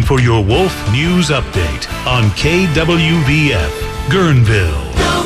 for your Wolf News Update on KWVF, Guerneville.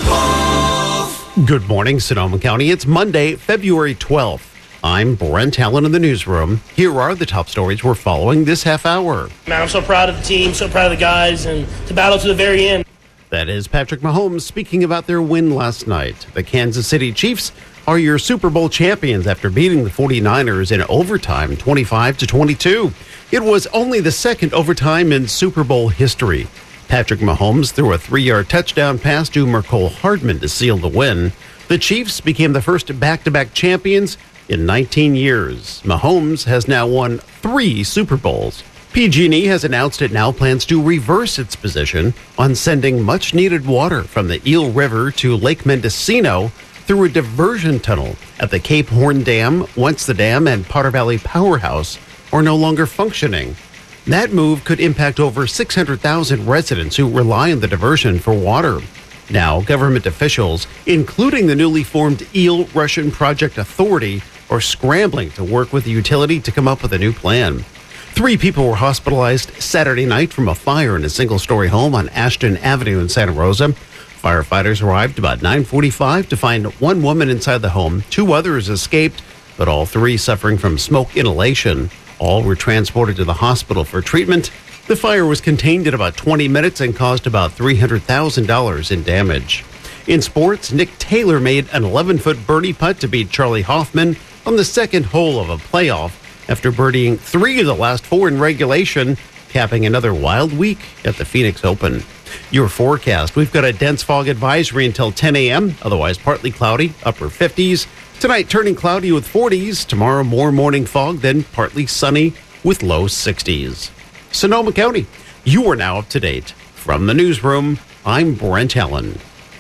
Good morning, Sonoma County. It's Monday, February 12th. I'm Brent Allen in the newsroom. Here are the top stories we're following this half hour. Man, I'm so proud of the team, so proud of the guys, and to battle to the very end. That is Patrick Mahomes speaking about their win last night. The Kansas City Chiefs are your Super Bowl champions after beating the 49ers in overtime, 25-22. It was only the second overtime in Super Bowl history. Patrick Mahomes threw a 3-yard touchdown pass to Mecole Hardman to seal the win. The Chiefs became the first back-to-back champions in 19 years. Mahomes has now won 3 Super Bowls. PG&E has announced it now plans to reverse its position on sending much-needed water from the Eel River to Lake Mendocino through a diversion tunnel at the Cape Horn Dam once the dam and Potter Valley Powerhouse are no longer functioning. That move could impact over 600,000 residents who rely on the diversion for water. Now, government officials, including the newly formed Eel Russian Project Authority, are scrambling to work with the utility to come up with a new plan. 3 people were hospitalized Saturday night from a fire in a single-story home on Ashton Avenue in Santa Rosa. Firefighters arrived about 9:45 to find one woman inside the home. 2 others escaped, but all 3 suffering from smoke inhalation. All were transported to the hospital for treatment. The fire was contained in about 20 minutes and caused about $300,000 in damage. In sports, Nick Taylor made an 11-foot birdie putt to beat Charlie Hoffman on the second hole of a playoff after birdieing 3 of the last 4 in regulation, capping another wild week at the Phoenix Open. Your forecast: we've got a dense fog advisory until 10 a.m., otherwise partly cloudy, upper 50s. Tonight, turning cloudy with 40s. Tomorrow, more morning fog, then partly sunny with low 60s. Sonoma County, you are now up to date. From the newsroom, I'm Brent Allen.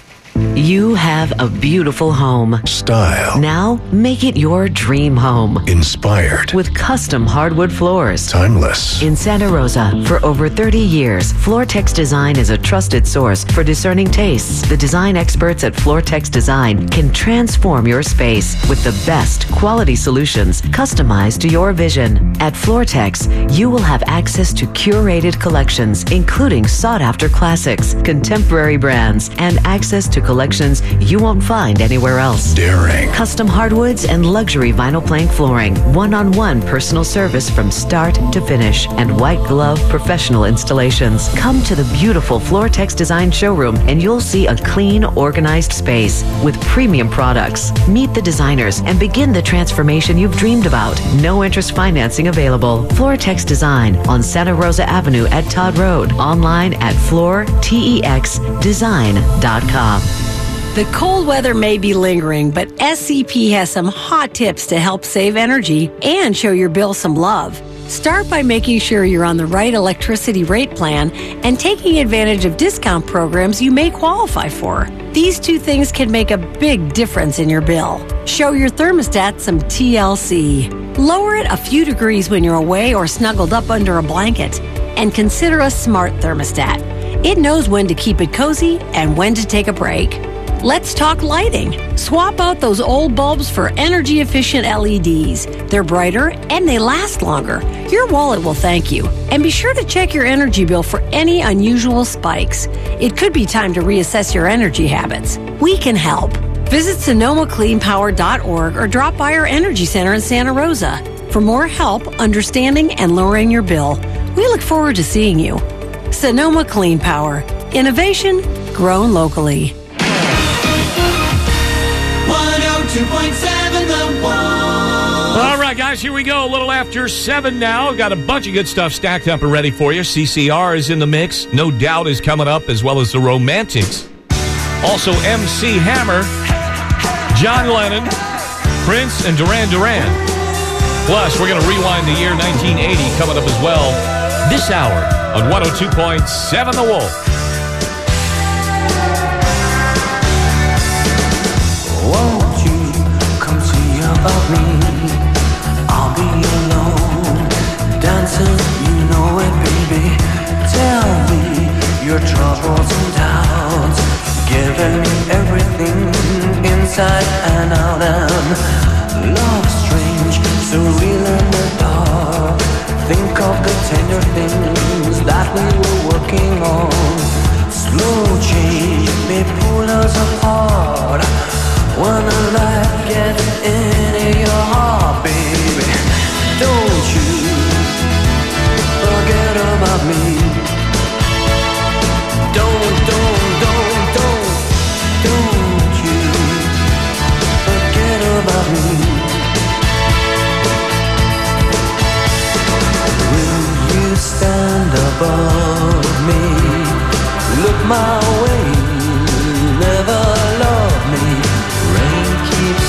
You have a beautiful home. Style. Now make it your dream home. Inspired. With custom hardwood floors. Timeless. In Santa Rosa, for over 30 years, Floortex Design is a trusted source for discerning tastes. The design experts at Floortex Design can transform your space with the best quality solutions customized to your vision. At Floortex, you will have access to curated collections, including sought-after classics, contemporary brands, and access to collections you won't find anywhere else. Daring. Custom hardwoods and luxury vinyl plank flooring. One-on-one personal service from start to finish. And white glove professional installations. Come to the beautiful Floortex Design showroom and you'll see a clean, organized space with premium products. Meet the designers and begin the transformation you've dreamed about. No interest financing available. Floortex Design on Santa Rosa Avenue at Todd Road. Online at floortexdesign.com. The cold weather may be lingering, but SCP has some hot tips to help save energy and show your bill some love. Start by making sure you're on the right electricity rate plan and taking advantage of discount programs you may qualify for. These 2 things can make a big difference in your bill. Show your thermostat some TLC. Lower it a few degrees when you're away or snuggled up under a blanket. And consider a smart thermostat. It knows when to keep it cozy and when to take a break. Let's talk lighting. Swap out those old bulbs for energy-efficient LEDs. They're brighter and they last longer. Your wallet will thank you. And be sure to check your energy bill for any unusual spikes. It could be time to reassess your energy habits. We can help. Visit SonomaCleanPower.org or drop by our Energy Center in Santa Rosa. For more help understanding and lowering your bill, we look forward to seeing you. Sonoma Clean Power. Innovation grown locally. 102.7 The Wolf. All right, guys, here we go. A little after 7 now. Got a bunch of good stuff stacked up and ready for you. CCR is in the mix. No Doubt is coming up, as well as the Romantics. Also, MC Hammer, John Lennon, Prince, and Duran Duran. Plus, we're going to rewind the year 1980 coming up as well this hour on 102.7 The Wolf. Won't you come see about me? I'll be alone, dancing, you know it, baby. Tell me your troubles and doubts, giving me everything inside and out. And love strange, so real in the dark. Think of the tender things me. Don't you forget about me. Will you stand above me? Look my way, never love me. Rain keeps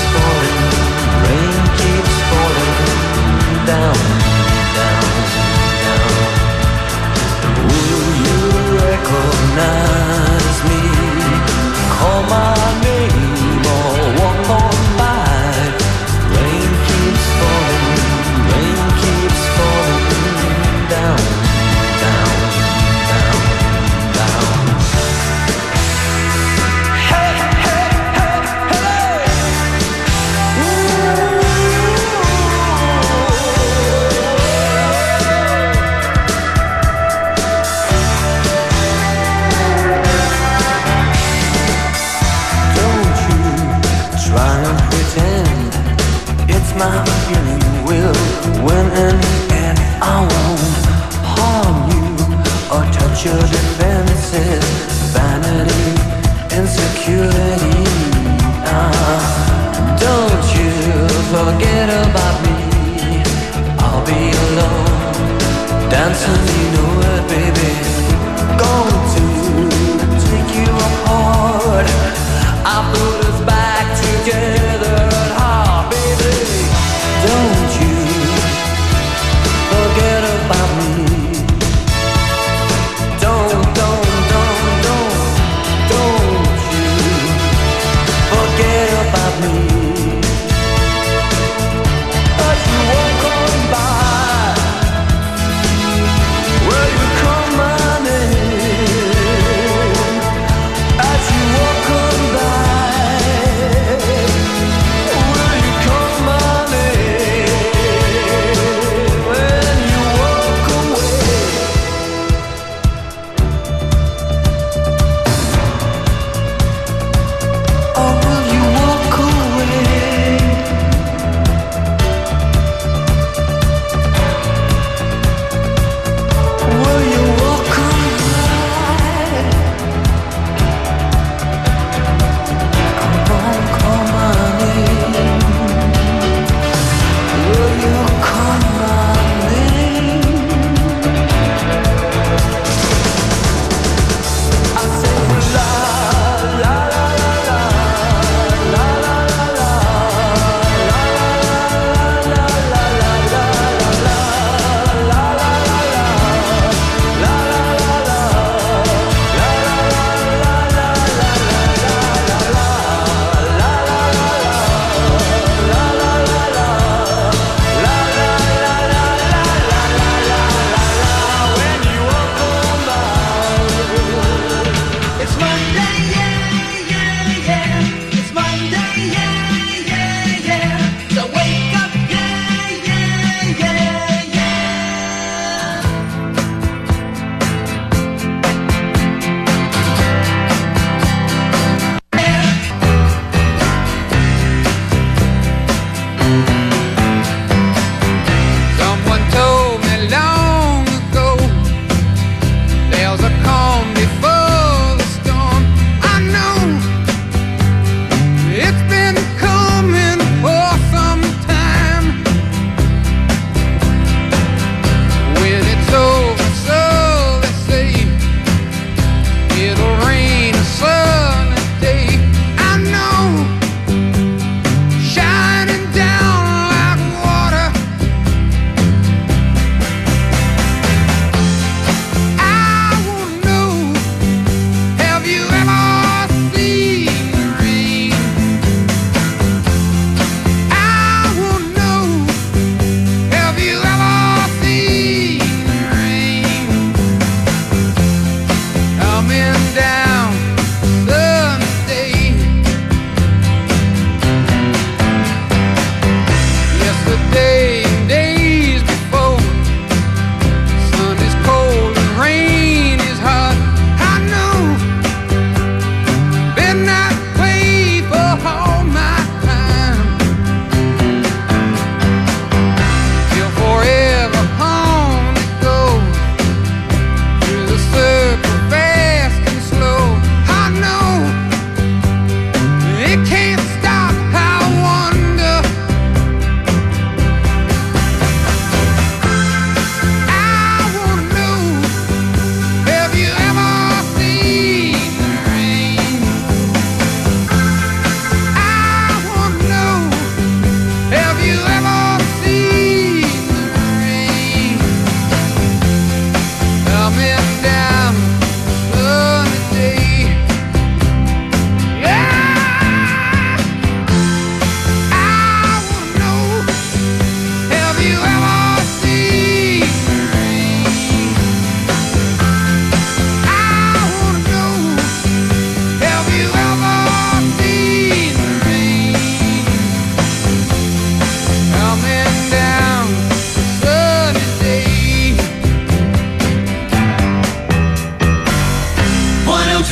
falling down, down, down. Will you recognize me? Call my name or walk on by. Rain keeps falling down, down, down, down. Hey, hey, hey, hey. Don't you try and pretend it's my feeling will win in the end. I won't harm you or touch your defenses. Vanity, insecurity. Don't you forget about me. I'll be alone, dancing, you know it, baby. Going to take you apart. I put us back together at heart, baby. Don't you forget about me. Don't you forget about me. As you walk on by,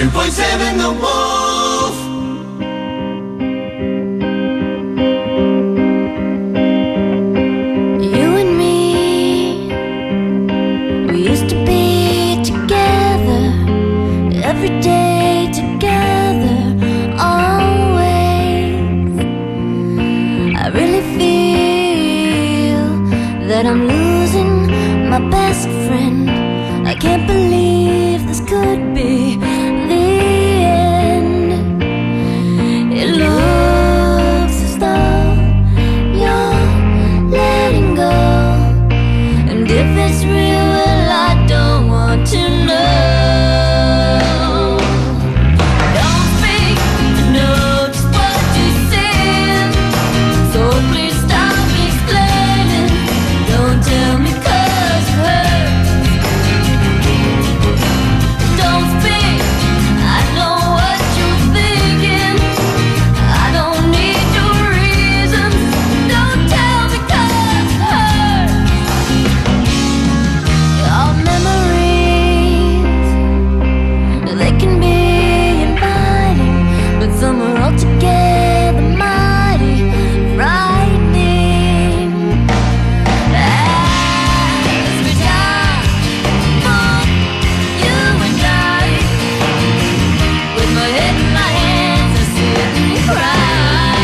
102.7 The Wolf. You and me, we used to be together every day, together always. I really feel that I'm losing my best friend. I can't believe this could be the end. It looks as though you're letting go, and if it's real, well, I don't want to know. Don't speak, I know just what you said, so please stop explaining. Don't tell me 'cause it hurts. Don't speak, I know what you're thinking. I don't need your reasons. Don't tell me 'cause it hurts. Our memories, they can be inviting, but some are altogether mighty frightening. As we die for you and I, with my head in my hands, I sit and cry.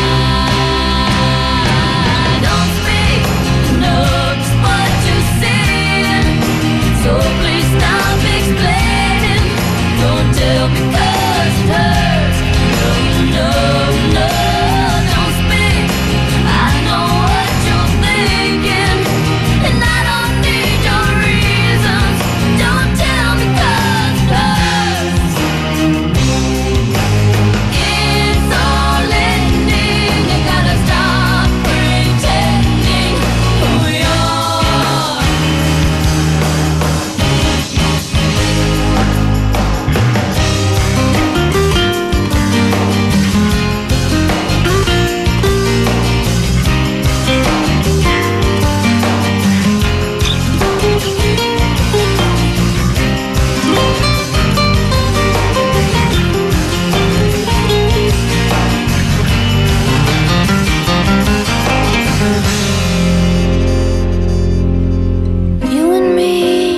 Don't speak, I know just what you said, so please stop explaining. Don't tell me 'cause it hurts. No, no, no, don't speak. I know what you're thinking, and I don't need your reasons. Don't tell me 'cause it hurts. It's all ending. You gotta stop pretending who you are. You and me,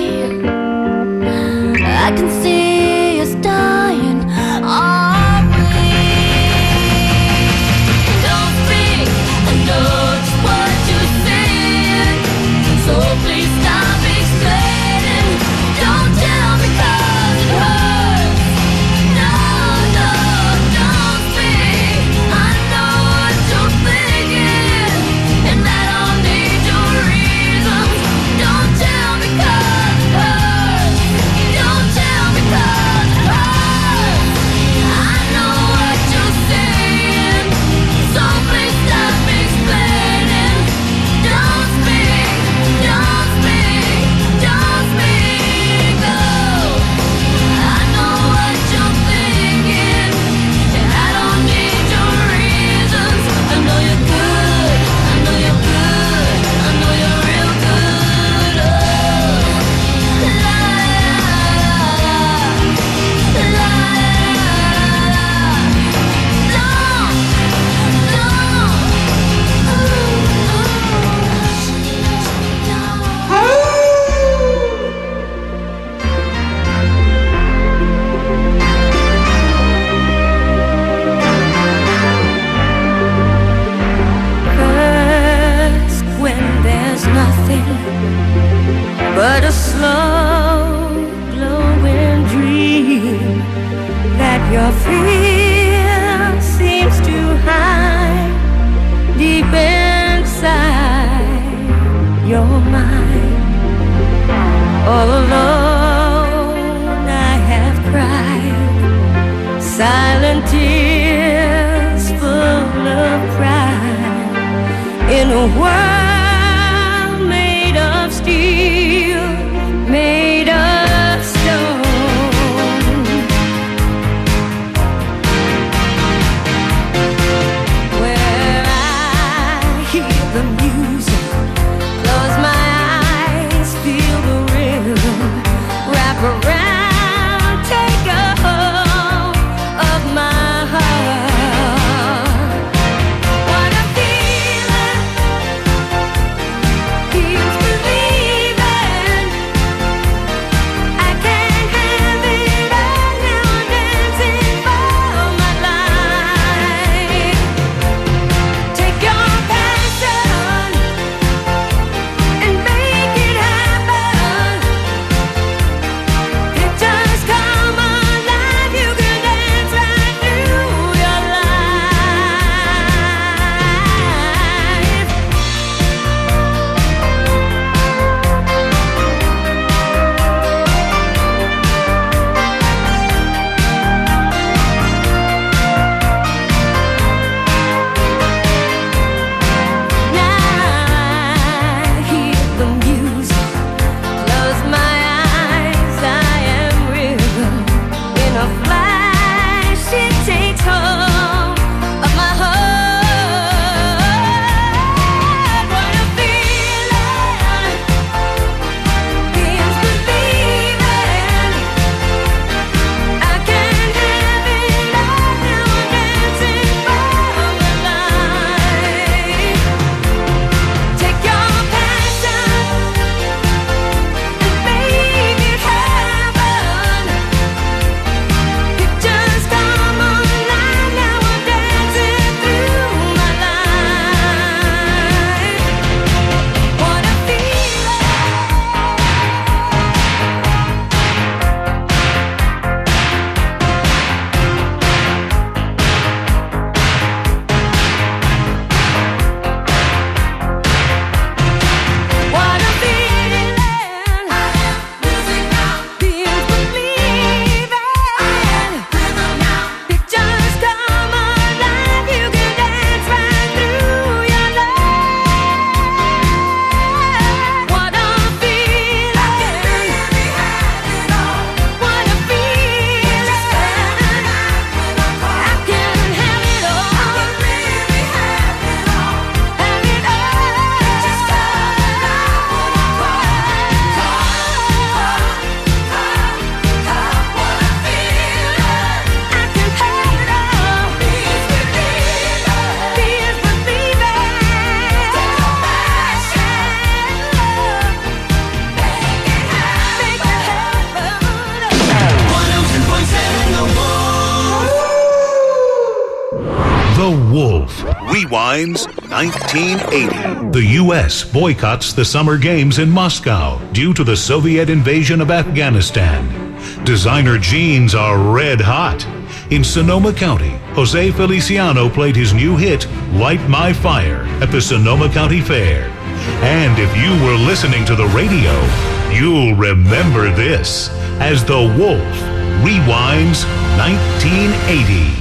I can see us dying, are we? Don't speak, I know just what you said, so please stop explaining. Don't tell me 'cause it hurts. No, no, don't speak. I know what you're thinking, and I don't need your reasons. Don't tell me 'cause it hurts. Don't tell me 'cause it hurts. I know what you're saying, so please stop explaining. Don't speak, don't speak, don't speak. Oh, I know what you're thinking, and I don't need your reasons. I know you're good, I know you're good, I know you're real good. Oh, la la la la. First, when there's nothing but a slow glowing dream that your fear seems to hide deep inside your mind. All alone I have cried silent tears full of pride in a world made of steel, made of stone. Where I hear the music, close my eyes, feel the rhythm. The Wolf. Rewinds 1980. The U.S. boycotts the Summer Games in Moscow due to the Soviet invasion of Afghanistan. Designer jeans are red hot. In Sonoma County, Jose Feliciano played his new hit, Light My Fire, at the Sonoma County Fair. And if you were listening to the radio, you'll remember this as The Wolf rewinds 1980.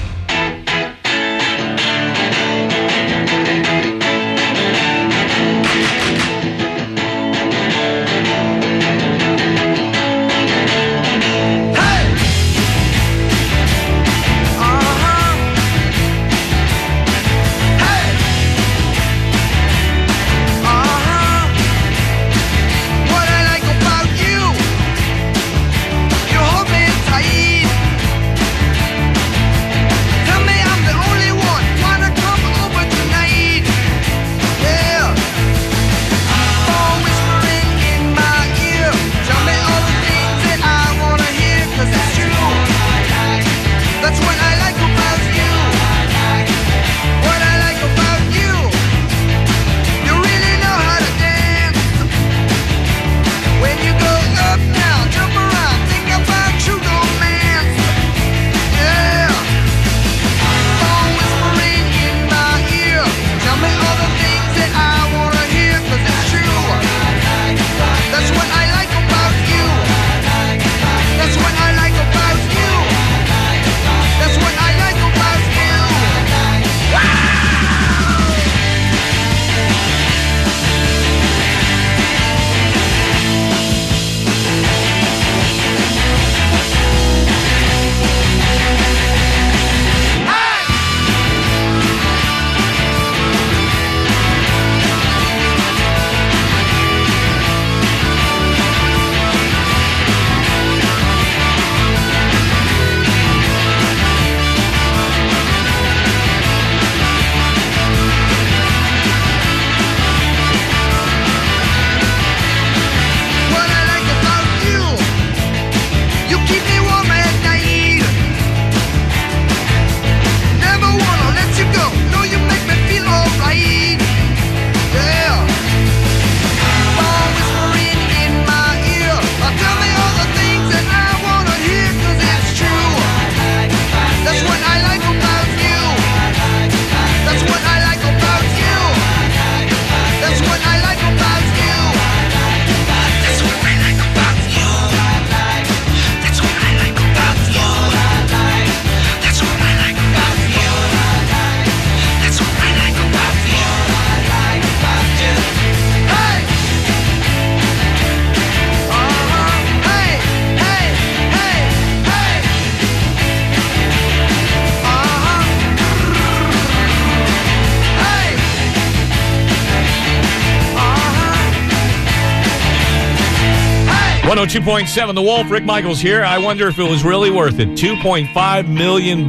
.7 The Wolf, Rick Michaels here. I wonder if it was really worth it. $2.5 million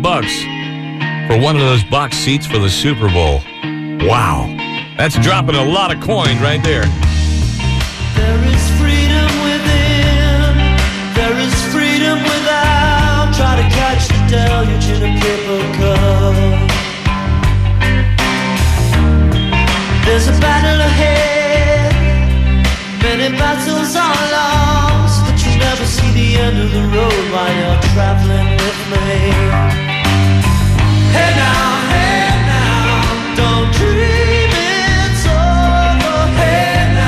for one of those box seats for the Super Bowl. Wow. That's dropping a lot of coin right there. There is freedom within. There is freedom without. Try to catch the deluge in a paper cup. There's a battle ahead. Many battles are lost, but you never see the end of the road while you're traveling with me. Hey now, don't dream it's over. Hey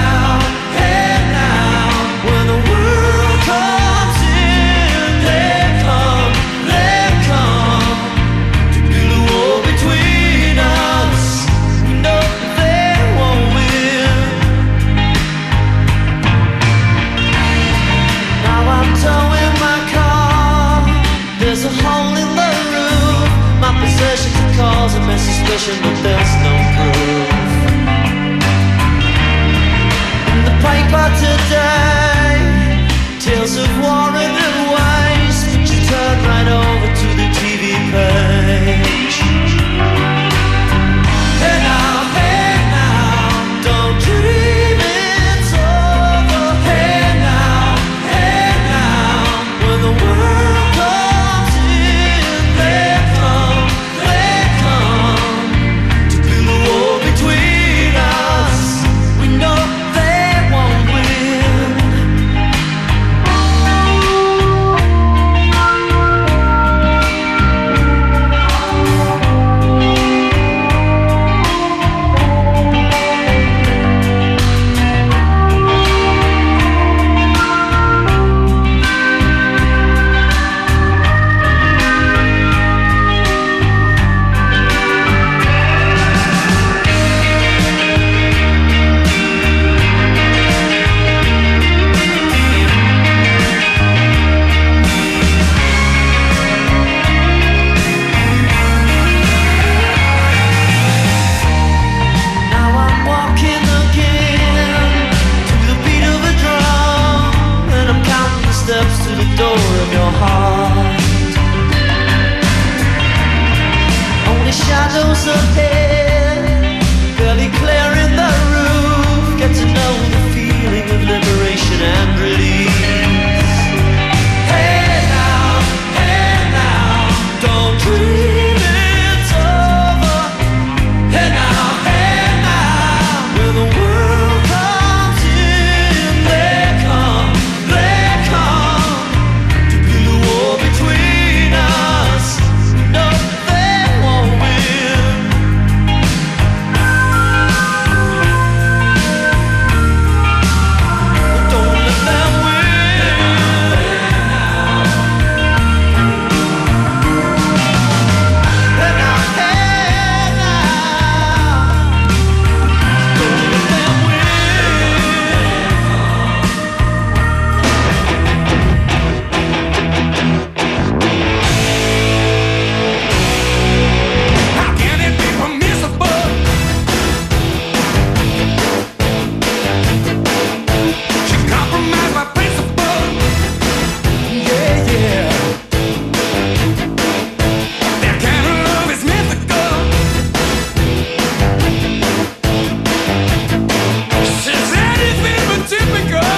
miles ahead, barely clearing the roof. Get to know the feeling of liberation and release. Hey now, don't dream it's over. Hey now, when the world comes in, they come to build a war between us. No, they won't win. Don't let them win. Hey now, don't let them How can it be permissible? She compromised my principle. Yeah. That kind of love is mythical. She's anything but typical.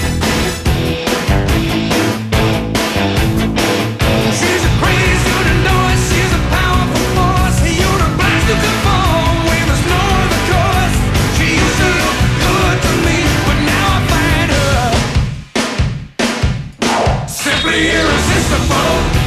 She's a crazy universe. She's a powerful force. You're the blast to conform when there's no other course. She used to look good to me, but now I find her simply irresistible.